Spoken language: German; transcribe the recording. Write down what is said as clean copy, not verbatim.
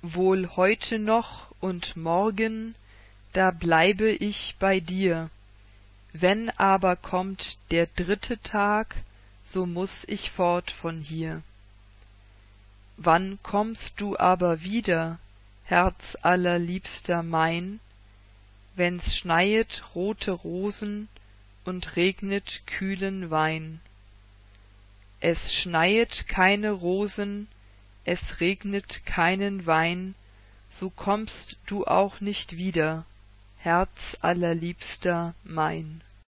wohl heute noch und morgen, da bleibe ich bei dir, wenn aber kommt der 3. Tag, so muß ich fort von hier. Wann kommst du aber wieder, Herzallerliebster mein, wenn's schneiet rote Rosen und regnet kühlen Wein? Es schneiet keine Rosen, es regnet keinen Wein, so kommst du auch nicht wieder, Herzallerliebster mein.